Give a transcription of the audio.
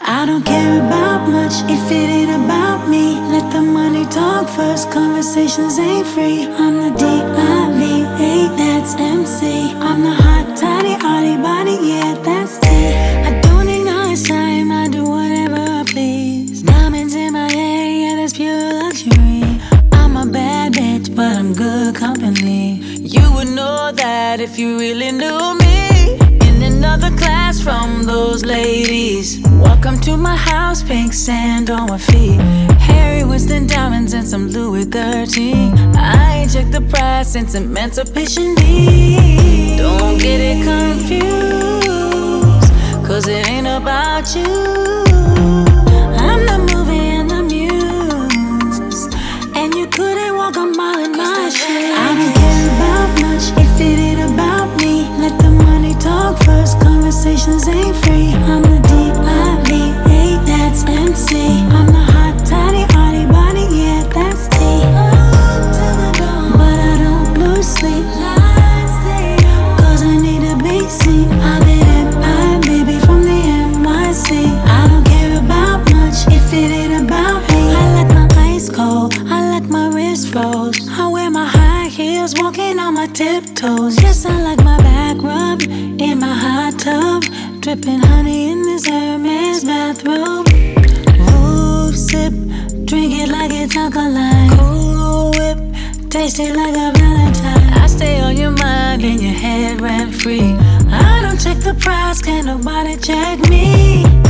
I don't care about much if it ain't about me. Let the money talk first, conversations ain't free. I'm the D-I-V-A, that's MC. I'm the hot, toddy, arty body, yeah, that's T. I don't need no time, I do whatever I please. Diamonds in my hair, yeah, that's pure luxury. I'm a bad bitch, but I'm good company. You would know that if you really knew me. Another class from those ladies. Welcome to my house, pink sand on my feet. Harry Winston diamonds and some Louis 13. I ain't check the price since Emancipation Day. Don't get it confused, cause it ain't about you. I'm the movie and the muse, and you couldn't walk a mile in my shoes. I don't care about much if it ain't about me. Let the money talk first, conversations ain't free. I'm the D-I-V-A, that's MC. I'm the hot, toddy, arty body, yeah, that's T. But I don't lose sleep, cause I need a big seat. I'm an empire, baby, from the NYC. I don't care about much if it ain't about me. I like my ice cold, I like my wrist froze. I wear my high heels, walking on my tiptoes. Yes, I like my back rubbed in my hot tub, dripping honey in this Hermes bathrobe. Ooh, sip, drink it like it's alkaline. Cool whip, taste it like a Valentine. I stay on your mind and your head rent free. I don't check the price, can't nobody check me.